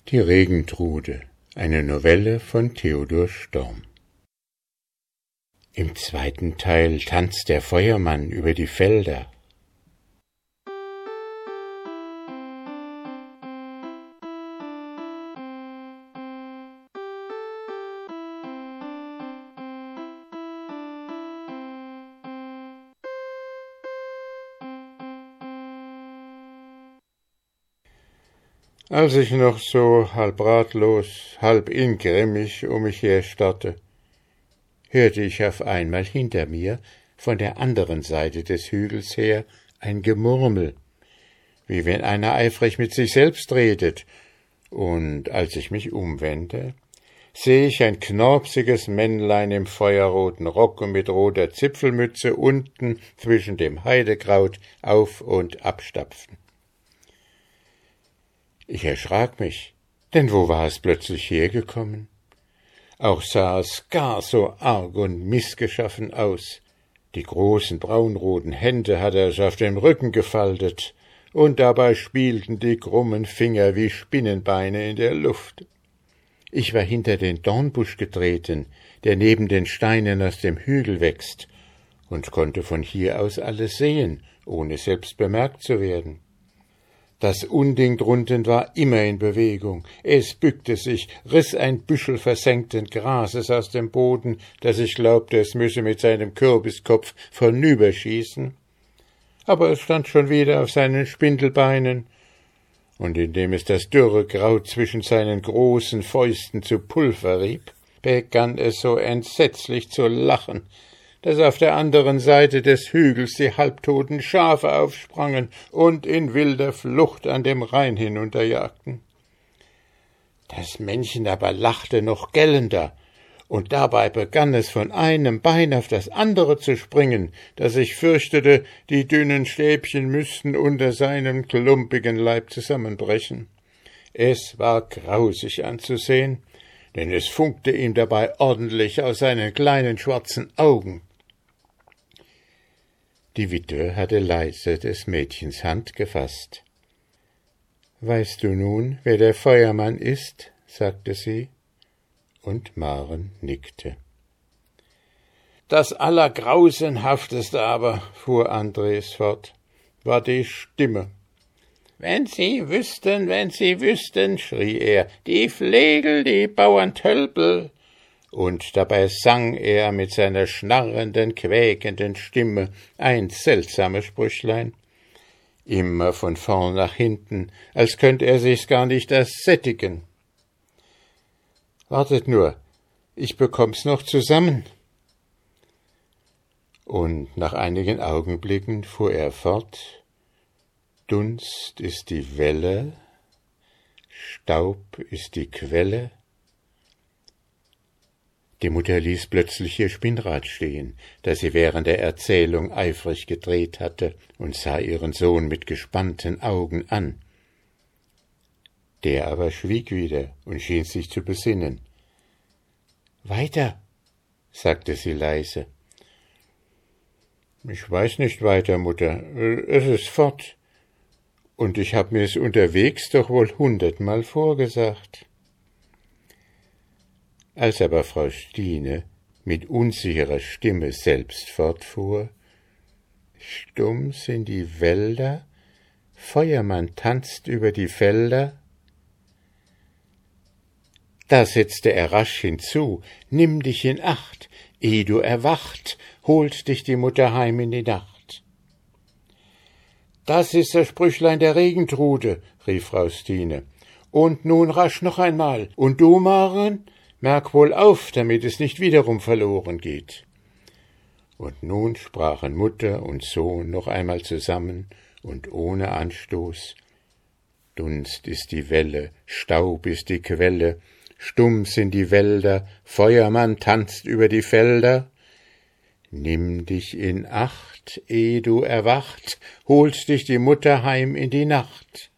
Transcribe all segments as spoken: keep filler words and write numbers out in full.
Die Regentrude, eine Novelle von Theodor Storm. Im zweiten Teil tanzt der Feuermann über die Felder. Als ich noch so halb ratlos, halb ingrimmig um mich her starrte, hörte ich auf einmal hinter mir, von der anderen Seite des Hügels her, ein Gemurmel, wie wenn einer eifrig mit sich selbst redet, und als ich mich umwende, sehe ich ein knorpsiges Männlein im feuerroten Rock und mit roter Zipfelmütze unten zwischen dem Heidekraut auf und abstapfen. Ich erschrak mich, denn wo war es plötzlich hergekommen? Auch sah es gar so arg und missgeschaffen aus. Die großen braunroten Hände hatte es auf dem Rücken gefaltet, und dabei spielten die krummen Finger wie Spinnenbeine in der Luft. Ich war hinter den Dornbusch getreten, der neben den Steinen aus dem Hügel wächst, und konnte von hier aus alles sehen, ohne selbst bemerkt zu werden. Das Unding drunten war immer in Bewegung. Es bückte sich, riss ein Büschel versenkten Grases aus dem Boden, dass ich glaubte, es müsse mit seinem Kürbiskopf vornüberschießen. Aber es stand schon wieder auf seinen Spindelbeinen, und indem es das dürre Kraut zwischen seinen großen Fäusten zu Pulver rieb, begann es so entsetzlich zu lachen, dass auf der anderen Seite des Hügels die halbtoten Schafe aufsprangen und in wilder Flucht an dem Rhein hinunterjagten. Das Männchen aber lachte noch gellender, und dabei begann es von einem Bein auf das andere zu springen, dass ich fürchtete, die dünnen Stäbchen müssten unter seinem klumpigen Leib zusammenbrechen. Es war grausig anzusehen, denn es funkte ihm dabei ordentlich aus seinen kleinen schwarzen Augen. Die Witwe hatte leise des Mädchens Hand gefasst. »Weißt du nun, wer der Feuermann ist?« sagte sie, und Maren nickte. »Das Allergrausenhafteste aber«, fuhr Andres fort, »war die Stimme. »Wenn Sie wüssten, wenn Sie wüssten«, schrie er, »die Flegel, die Bauerntölpel«, und dabei sang er mit seiner schnarrenden, quäkenden Stimme ein seltsames Sprüchlein, immer von vorn nach hinten, als könnt er sich's gar nicht ersättigen. »Wartet nur, ich bekomm's noch zusammen.« Und nach einigen Augenblicken fuhr er fort, »Dunst ist die Welle, Staub ist die Quelle.« Die Mutter ließ plötzlich ihr Spinnrad stehen, das sie während der Erzählung eifrig gedreht hatte, und sah ihren Sohn mit gespannten Augen an. Der aber schwieg wieder und schien sich zu besinnen. »Weiter«, sagte sie leise. »Ich weiß nicht weiter, Mutter, es ist fort, und ich hab mir's unterwegs doch wohl hundertmal vorgesagt.« Als aber Frau Stine mit unsicherer Stimme selbst fortfuhr, »Stumm sind die Wälder, Feuermann tanzt über die Felder«, da setzte er rasch hinzu, »Nimm dich in Acht, ehe du erwacht, holt dich die Mutter heim in die Nacht.« »Das ist das Sprüchlein der Regentrude«, rief Frau Stine, »und nun rasch noch einmal, und du, Maren, merk wohl auf, damit es nicht wiederum verloren geht.« Und nun sprachen Mutter und Sohn noch einmal zusammen und ohne Anstoß. »Dunst ist die Welle, Staub ist die Quelle, stumm sind die Wälder, Feuermann tanzt über die Felder. Nimm dich in Acht, ehe du erwacht, holt dich die Mutter heim in die Nacht.«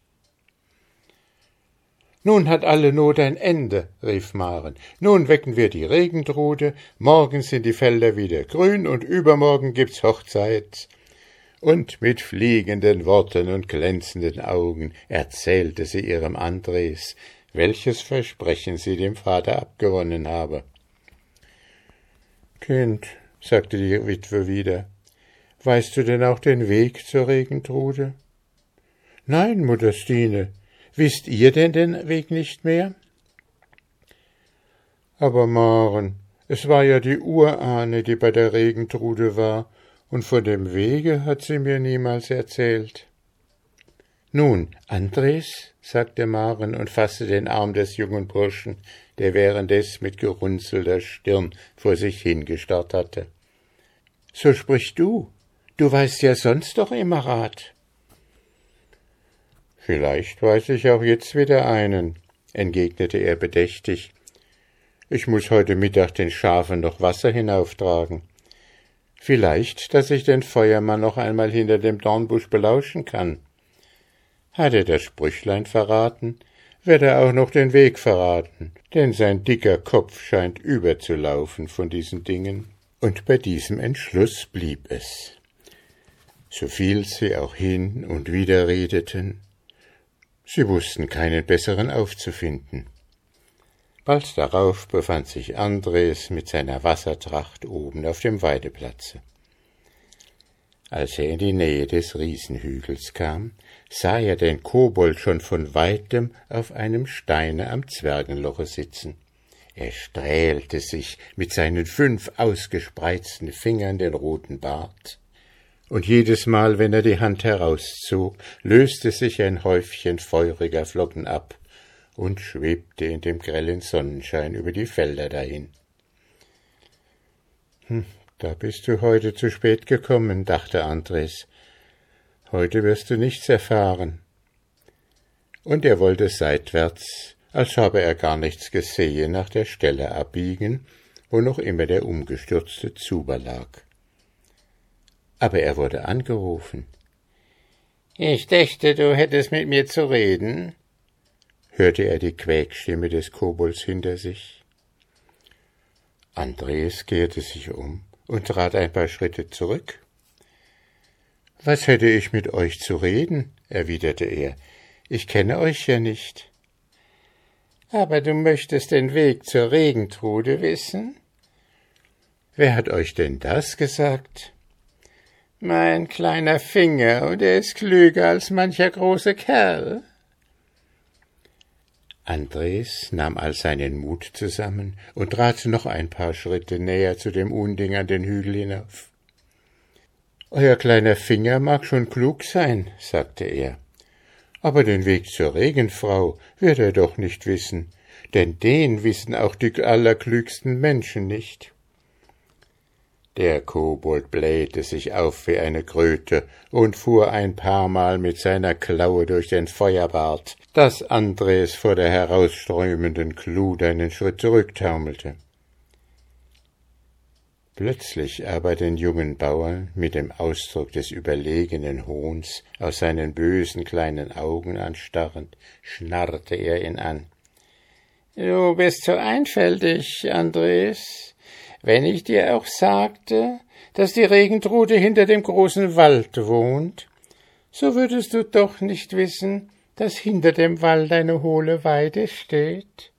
»Nun hat alle Not ein Ende«, rief Maren. »Nun wecken wir die Regentrude, morgen sind die Felder wieder grün und übermorgen gibt's Hochzeit.« Und mit fliegenden Worten und glänzenden Augen erzählte sie ihrem Andres, welches Versprechen sie dem Vater abgewonnen habe. »Kind«, sagte die Witwe wieder, »weißt du denn auch den Weg zur Regentrude?« »Nein, Mutter Stine, wisst ihr denn den Weg nicht mehr?« »Aber Maren, es war ja die Urahne, die bei der Regentrude war, und von dem Wege hat sie mir niemals erzählt.« »Nun, Andres«, sagte Maren und fasste den Arm des jungen Burschen, der währenddes mit gerunzelter Stirn vor sich hingestarrt hatte. »So sprich du, du weißt ja sonst doch immer Rat.« »Vielleicht weiß ich auch jetzt wieder einen«, entgegnete er bedächtig. »Ich muß heute Mittag den Schafen noch Wasser hinauftragen. Vielleicht, dass ich den Feuermann noch einmal hinter dem Dornbusch belauschen kann. Hat er das Sprüchlein verraten, wird er auch noch den Weg verraten, denn sein dicker Kopf scheint überzulaufen von diesen Dingen.« Und bei diesem Entschluss blieb es. So viel sie auch hin und wieder redeten, sie wussten keinen besseren aufzufinden. Bald darauf befand sich Andres mit seiner Wassertracht oben auf dem Weideplatze. Als er in die Nähe des Riesenhügels kam, sah er den Kobold schon von weitem auf einem Steine am Zwergenloche sitzen. Er strählte sich mit seinen fünf ausgespreizten Fingern den roten Bart, und jedes Mal, wenn er die Hand herauszog, löste sich ein Häufchen feuriger Flocken ab und schwebte in dem grellen Sonnenschein über die Felder dahin. »Hm, da bist du heute zu spät gekommen«, dachte Andres. »Heute wirst du nichts erfahren.« Und er wollte seitwärts, als habe er gar nichts gesehen, nach der Stelle abbiegen, wo noch immer der umgestürzte Zuber lag. Aber er wurde angerufen. »Ich dächte, du hättest mit mir zu reden«, hörte er die Quäkstimme des Kobolds hinter sich. Andres kehrte sich um und trat ein paar Schritte zurück. »Was hätte ich mit euch zu reden?«, erwiderte er. »Ich kenne euch ja nicht.« »Aber du möchtest den Weg zur Regentrude wissen?« »Wer hat euch denn das gesagt?« »Mein kleiner Finger, und er ist klüger als mancher große Kerl.« Andres nahm all seinen Mut zusammen und trat noch ein paar Schritte näher zu dem Unding an den Hügel hinauf. »Euer kleiner Finger mag schon klug sein«, sagte er, »aber den Weg zur Regenfrau wird er doch nicht wissen, denn den wissen auch die allerklügsten Menschen nicht.« Der Kobold blähte sich auf wie eine Kröte und fuhr ein paar Mal mit seiner Klaue durch den Feuerbart, dass Andres vor der herausströmenden Glut einen Schritt zurücktaumelte. Plötzlich aber den jungen Bauern mit dem Ausdruck des überlegenen Hohns aus seinen bösen kleinen Augen anstarrend, schnarrte er ihn an. »Du bist so einfältig, Andres. Wenn ich dir auch sagte, dass die Regentrude hinter dem großen Wald wohnt, so würdest du doch nicht wissen, dass hinter dem Wald eine hohle Weide steht.«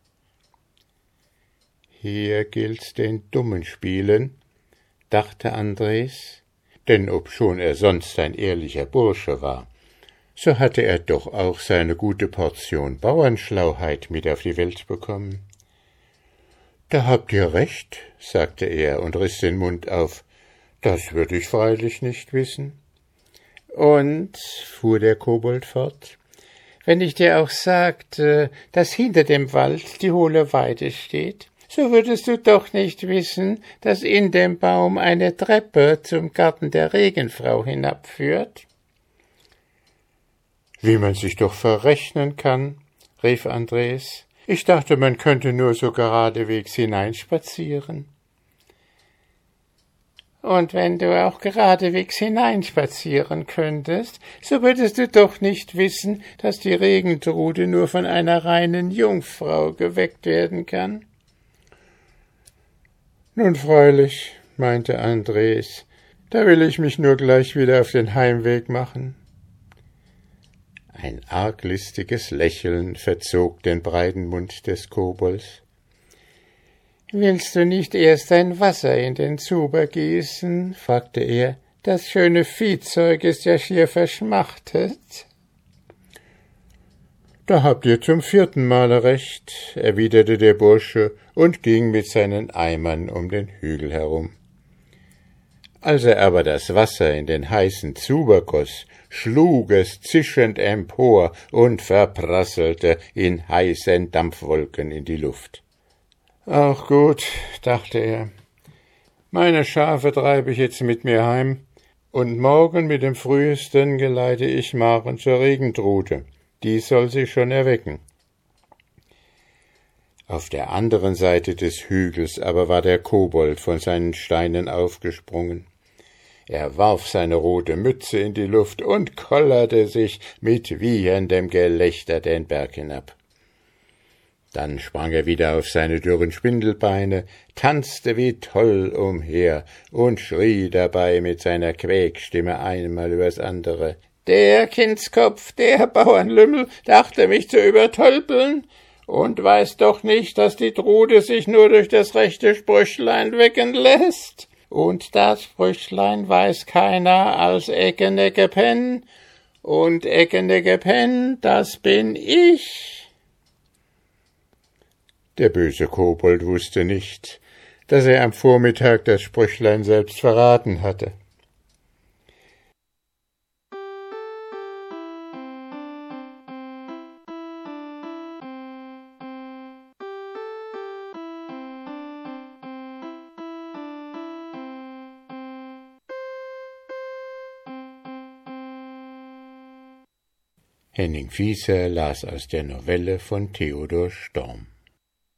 »Hier gilt's den Dummen spielen«, dachte Andres, denn obschon er sonst ein ehrlicher Bursche war, so hatte er doch auch seine gute Portion Bauernschlauheit mit auf die Welt bekommen. »Da habt ihr recht«, sagte er und riss den Mund auf, »das würd ich freilich nicht wissen.« »Und«, fuhr der Kobold fort, »wenn ich dir auch sagte, dass hinter dem Wald die hohle Weide steht, so würdest du doch nicht wissen, dass in dem Baum eine Treppe zum Garten der Regenfrau hinabführt.« »Wie man sich doch verrechnen kann«, rief Andres. »Ich dachte, man könnte nur so geradewegs hineinspazieren.« »Und wenn du auch geradewegs hineinspazieren könntest, so würdest du doch nicht wissen, dass die Regentrude nur von einer reinen Jungfrau geweckt werden kann.« »Nun freilich«, meinte Andres, »da will ich mich nur gleich wieder auf den Heimweg machen.« Ein arglistiges Lächeln verzog den breiten Mund des Kobolds. »Willst du nicht erst dein Wasser in den Zuber gießen?« fragte er. »Das schöne Viehzeug ist ja schier verschmachtet.« »Da habt ihr zum vierten Male recht«, erwiderte der Bursche und ging mit seinen Eimern um den Hügel herum. Als er aber das Wasser in den heißen Zuber goss, schlug es zischend empor und verprasselte in heißen Dampfwolken in die Luft. »Ach gut«, dachte er, »meine Schafe treibe ich jetzt mit mir heim, und morgen mit dem Frühesten geleite ich Maren zur Regentrute. Die soll sie schon erwecken.« Auf der anderen Seite des Hügels aber war der Kobold von seinen Steinen aufgesprungen. Er warf seine rote Mütze in die Luft und kollerte sich mit wiehendem Gelächter den Berg hinab. Dann sprang er wieder auf seine dürren Spindelbeine, tanzte wie toll umher und schrie dabei mit seiner Quäkstimme einmal übers andere. »Der Kindskopf, der Bauernlümmel, dachte mich zu übertölpeln und weiß doch nicht, dass die Trude sich nur durch das rechte Sprüchlein wecken lässt. Und das Sprüchlein weiß keiner als Eckenecke-Penn, und Eckenecke-Penn, das bin ich.« Der böse Kobold wusste nicht, dass er am Vormittag das Sprüchlein selbst verraten hatte. Henning Fieser las aus der Novelle von Theodor Storm.